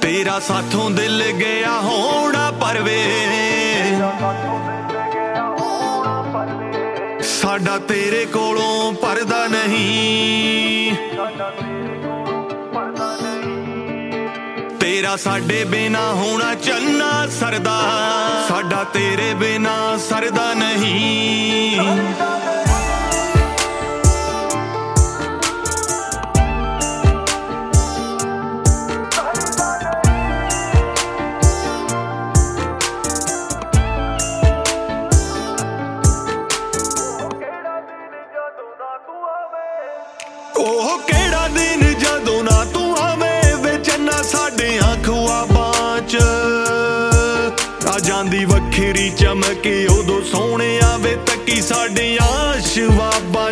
तेरा साथों दिल गया होना परवे साडा तेरे कोलों परदा नहीं। तेरा साडे बिना होना चलना सरदा साडा तेरे बिना सरदा नहीं। ओह केड़ा दिन जदों ना तू आवे वे चन्ना साडियां ख्वाबां च आ जांदी वखरी चमके उदों सोहणे आवे तकी साडियां शवाबां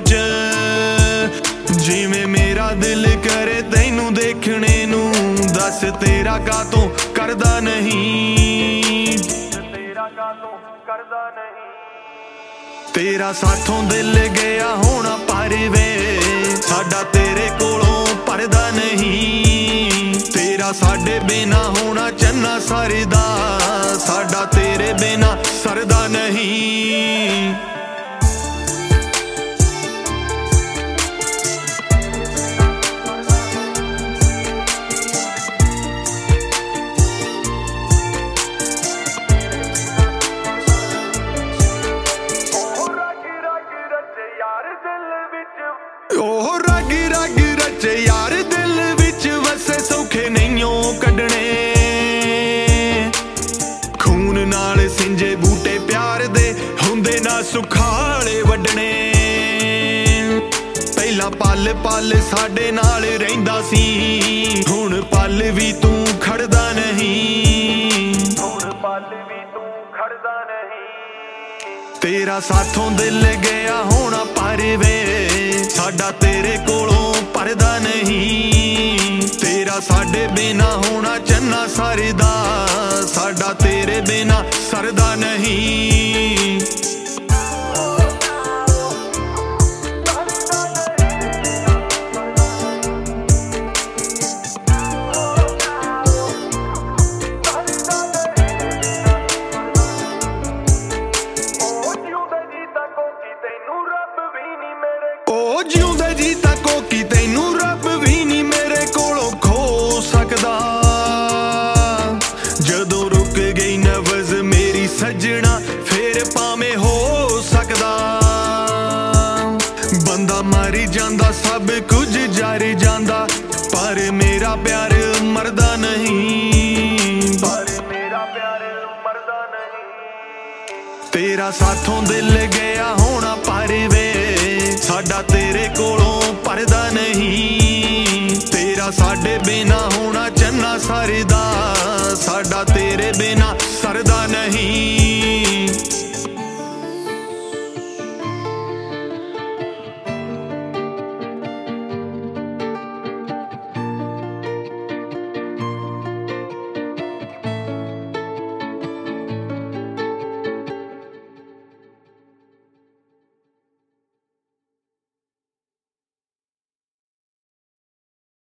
च जिवें मेरा दिल करे तैनू देखणे नू दस तेरा कातों करदा नहीं तेरा साथों दिल गया होना परवे साडा तेरे कोलों परदा नहीं। तेरा साडे बिना होना चन्ना सरदा साडा तेरे बिना सरदा नहीं। ओह रग रग रचे यार दिल विच वसे सौखे नहींओ कढणे खून नाल सिंजे बूटे प्यार दे हुंदे ना सुखाले वडणे पहला पल पल साडे नाल रहिंदा सी हुण पल भी तू खड़दा नहीं तेरा साथों दिल गया होना परवे साडा तेरे कोलों परदा नहीं। तेरा साडे बिना होना चन्ना सरदा साडा तेरे बिना सरदा नहीं। ओ जिउंदे जी तक की तैनू रब भी नहीं मेरे कोलों खो सकदा जदों रुक गई नबज़ मेरी सजना फिर भावें हो सकदा बंदा मर जांदा सब कुछ जारी जांदा पर मेरा प्यार मरदा नहीं तेरा साथों दिल गया होना परवे साडा तेरे कोलों परदा नहीं। तेरा साडे बिना होना चन्ना सरदा साडा तेरे बिना सरदा नहीं।